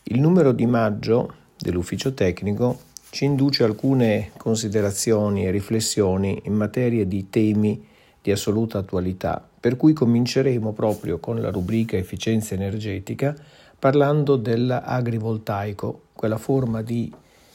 Il numero di maggio dell'ufficio tecnico ci induce alcune considerazioni e riflessioni in materia di temi di assoluta attualità, per cui cominceremo proprio con la rubrica efficienza energetica parlando dell'agrivoltaico, quella forma di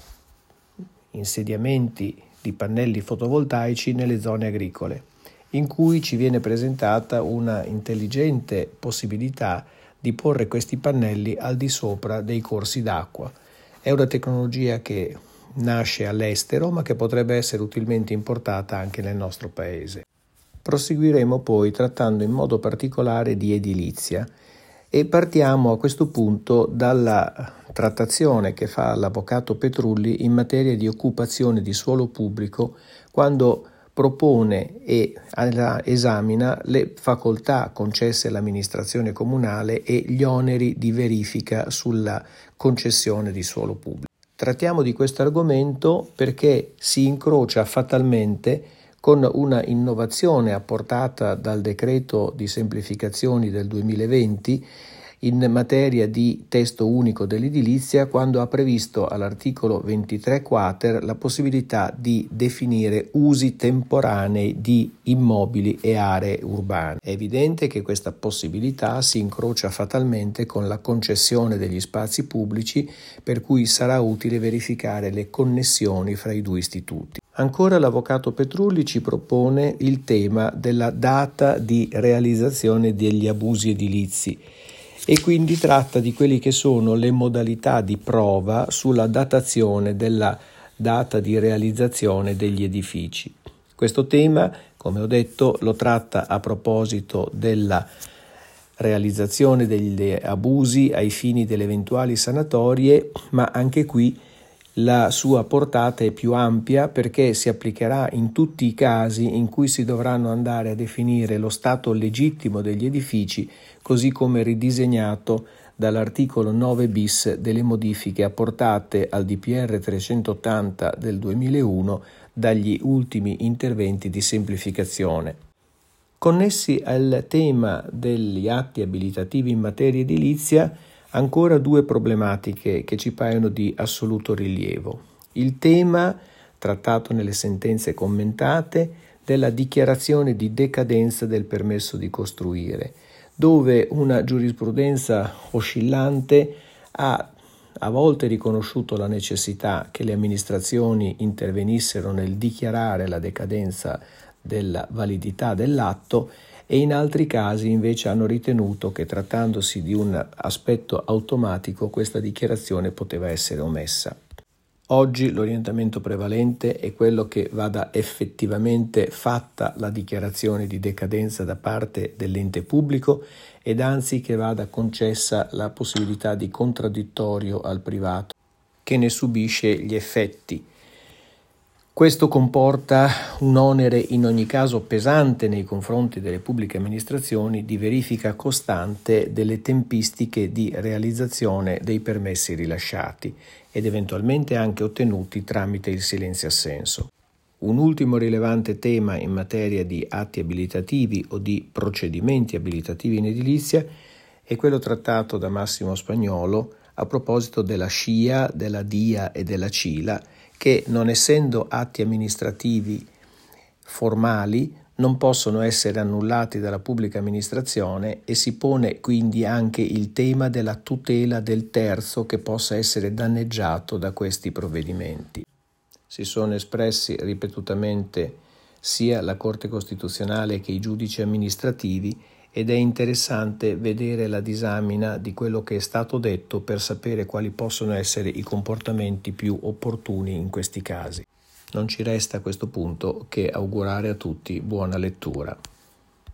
insediamenti di pannelli fotovoltaici nelle zone agricole, in cui ci viene presentata una intelligente possibilità di porre questi pannelli al di sopra dei corsi d'acqua. È una tecnologia che nasce all'estero ma che potrebbe essere utilmente importata anche nel nostro paese. Proseguiremo poi trattando in modo particolare di edilizia e partiamo a questo punto dalla trattazione che fa l'avvocato Petrulli in materia di occupazione di suolo pubblico quando propone e esamina le facoltà concesse all'amministrazione comunale e gli oneri di verifica sulla concessione di suolo pubblico. Trattiamo di questo argomento perché si incrocia fatalmente con una innovazione apportata dal decreto di semplificazioni del 2020 in materia di testo unico dell'edilizia, quando ha previsto all'articolo 23 quater la possibilità di definire usi temporanei di immobili e aree urbane. È evidente che questa possibilità si incrocia fatalmente con la concessione degli spazi pubblici, per cui sarà utile verificare le connessioni fra i due istituti. Ancora l'avvocato Petrulli ci propone il tema della data di realizzazione degli abusi edilizi e quindi tratta di quelli che sono le modalità di prova sulla datazione della data di realizzazione degli edifici. Questo tema, come ho detto, lo tratta a proposito della realizzazione degli abusi ai fini delle eventuali sanatorie, ma anche qui la sua portata è più ampia perché si applicherà in tutti i casi in cui si dovranno andare a definire lo stato legittimo degli edifici, così come ridisegnato dall'articolo 9 bis delle modifiche apportate al DPR 380 del 2001 dagli ultimi interventi di semplificazione. Connessi al tema degli atti abilitativi in materia edilizia, ancora due problematiche che ci paiono di assoluto rilievo. Il tema, trattato nelle sentenze commentate, della dichiarazione di decadenza del permesso di costruire, dove una giurisprudenza oscillante ha a volte riconosciuto la necessità che le amministrazioni intervenissero nel dichiarare la decadenza della validità dell'atto, e in altri casi invece hanno ritenuto che, trattandosi di un aspetto automatico, questa dichiarazione poteva essere omessa. Oggi l'orientamento prevalente è quello che vada effettivamente fatta la dichiarazione di decadenza da parte dell'ente pubblico ed anzi che vada concessa la possibilità di contraddittorio al privato che ne subisce gli effetti. Questo comporta un onere in ogni caso pesante nei confronti delle pubbliche amministrazioni di verifica costante delle tempistiche di realizzazione dei permessi rilasciati ed eventualmente anche ottenuti tramite il silenzio-assenso. Un ultimo rilevante tema in materia di atti abilitativi o di procedimenti abilitativi in edilizia è quello trattato da Massimo Spagnolo a proposito della SCIA, della DIA e della CILA, che, non essendo atti amministrativi formali, non possono essere annullati dalla pubblica amministrazione e si pone quindi anche il tema della tutela del terzo che possa essere danneggiato da questi provvedimenti. Si sono espressi ripetutamente sia la Corte Costituzionale che i giudici amministrativi ed è interessante vedere la disamina di quello che è stato detto per sapere quali possono essere i comportamenti più opportuni in questi casi. Non ci resta a questo punto che augurare a tutti buona lettura.